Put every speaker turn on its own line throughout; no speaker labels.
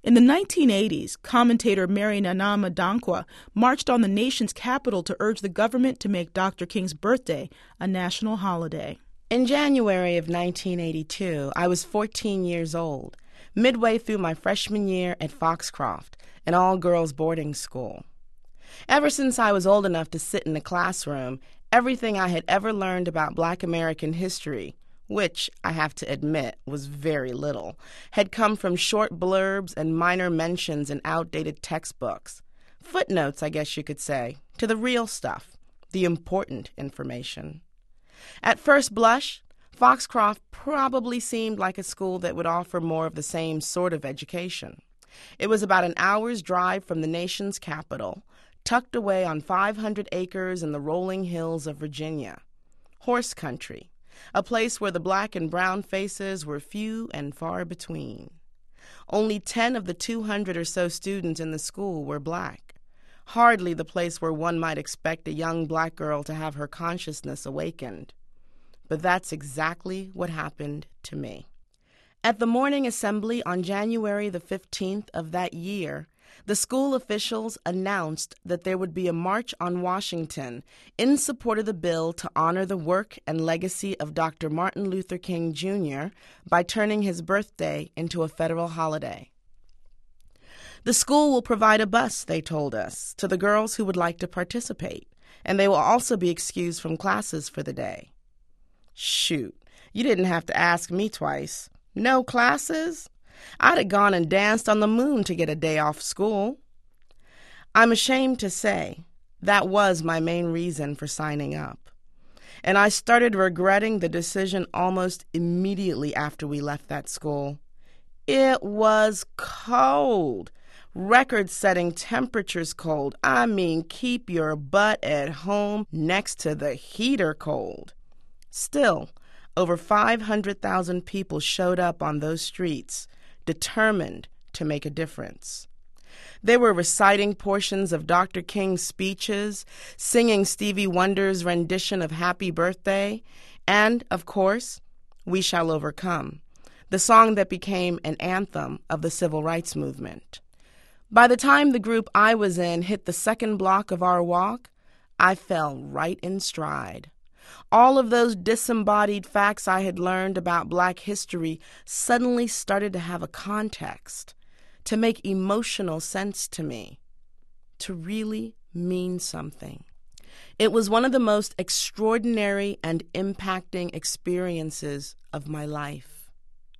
In the 1980s, commentator Mary Nana Madankwa marched on the nation's capital to urge the government to make Dr. King's birthday a national holiday.
In January of 1982, I was 14 years old, midway through my freshman year at Foxcroft, an all-girls boarding school. Ever since I was old enough to sit in a classroom, everything I had ever learned about Black American history, which, I have to admit, was very little, had come from short blurbs and minor mentions in outdated textbooks. Footnotes, I guess you could say, to the real stuff, the important information. At first blush, Foxcroft probably seemed like a school that would offer more of the same sort of education. It was about an hour's drive from the nation's capital, tucked away on 500 acres in the rolling hills of Virginia. Horse country, a place where the black and brown faces were few and far between. Only 10 of the 200 or so students in the school were black. Hardly the place where one might expect a young black girl to have her consciousness awakened. But that's exactly what happened to me. At the morning assembly on January the 15th of that year, the school officials announced that there would be a march on Washington in support of the bill to honor the work and legacy of Dr. Martin Luther King, Jr. by turning his birthday into a federal holiday. The school will provide a bus, they told us, to the girls who would like to participate, and they will also be excused from classes for the day. Shoot, you didn't have to ask me twice. No classes? I'd have gone and danced on the moon to get a day off school. I'm ashamed to say that was my main reason for signing up. And I started regretting the decision almost immediately after we left that school. It was cold. Record-setting temperatures cold. I mean, keep your butt at home next to the heater cold. Still, over 500,000 people showed up on those streets, determined to make a difference. They were reciting portions of Dr. King's speeches, singing Stevie Wonder's rendition of Happy Birthday, and, of course, We Shall Overcome, the song that became an anthem of the civil rights movement. By the time the group I was in hit the second block of our walk, I fell right in stride. All of those disembodied facts I had learned about Black history suddenly started to have a context, to make emotional sense to me, to really mean something. It was one of the most extraordinary and impacting experiences of my life.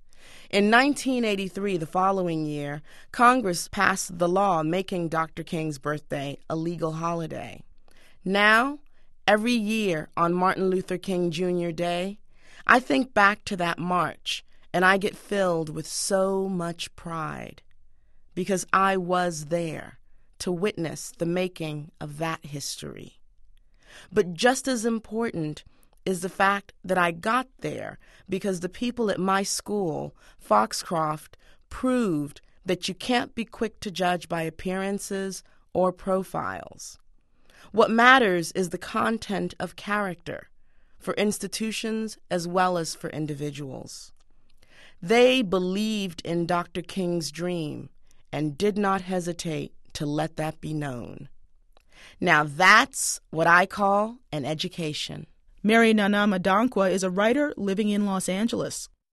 In 1983, the following year, Congress passed the law making Dr. King's birthday a legal holiday. Now, every year on Martin Luther King Jr. Day, I think back to that march and I get filled with so much pride because I was there to witness the making of that history. But just as important is the fact that I got there because the people at my school, Foxcroft, proved that you can't be quick to judge by appearances or profiles. What matters is the content of character, for institutions as well as for individuals. They believed in Dr. King's dream and did not hesitate to let that be known. Now that's what I call an education.
Mary Nana Madankwa is a writer living in Los Angeles.